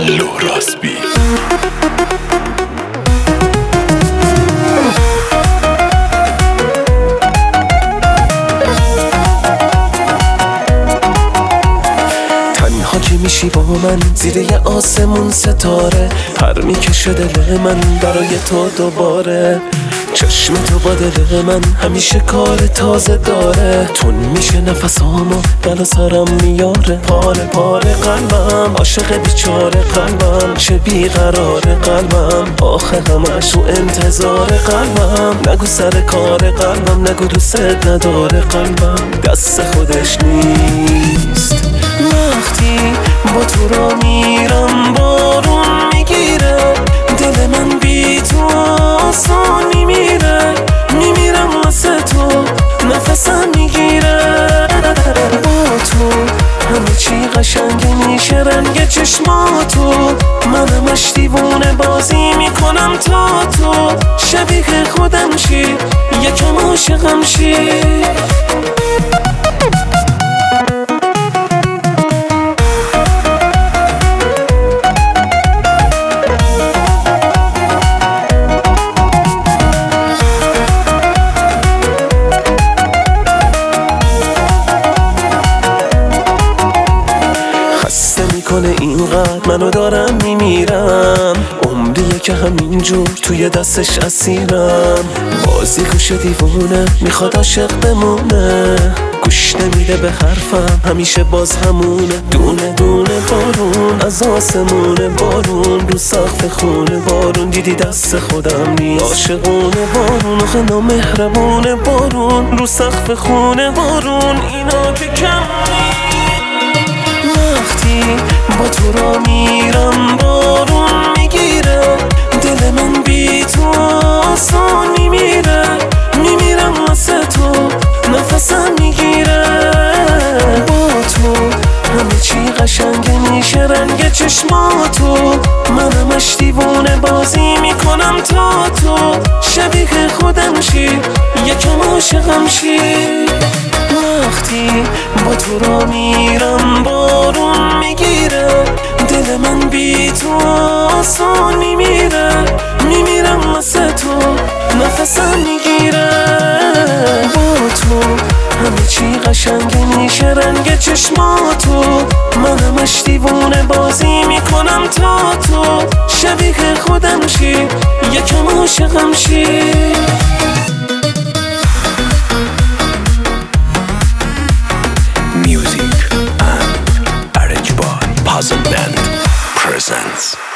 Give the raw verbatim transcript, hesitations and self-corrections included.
الو راسبی. تنها که میشی با من زیر یه آسمون ستاره، پر میکشه دل من برای تو دوباره. چشم تو با دل من همیشه کار تازه داره، تون میشه نفسامو دل و سرم میاره. پاره پاره قلبم عاشق بیچاره قلبم، چه بیقرار قلبم آخه همش تو انتظار قلبم. نگو سر کار قلبم، نگو دوست نداره قلبم، دست خودش نیست. وقتی با تو را میرم بارون میگیره، دل من بی تو آسان میمیره. میمیرم واسه تو نفسم میگیره. با تو همه چی قشنگه میشه، رنگ چشماتو من همش دیوونه بازی میکنم تا تو شبیه خودم شی، یکم عاشقم شی. کنه اینقدر منو دارم میمیرم، عمریه که همینجور توی دستش اسیرم. بازی گوش دیوونه میخواد عاشق بمونه، گوش نمیده به حرفم همیشه باز همونه. دونه دونه بارون از آسمونه، بارون رو سقف خونه، بارون دیدی دست خودم نیست. عاشقونه بارون آخه نامهربونه، بارون رو سقف خونه، بارون اینا که کم نیست. وقتی با تو را میرم بارون میگیره، دل من بی تو آسان میمیره. میمیرم واسه تو نفسم میگیره. با تو همه چی قشنگه میشه، رنگ چشماتو من همش دیوونه بازی میکنم تا تو شبیه خودم شی، یکم عاشقم شی. وقتی با تو را میرم بارون میگیره، دل من بی تو آسان میمیره. میمیرم واسه تو نفسم میگیره. با تو همه چی قشنگه میشه، رنگ چشماتو من همش دیوونه بازی میکنم تا تو شبیه خودم شی، یکم عاشقم شی. Music and arranged by Puzzle Band presents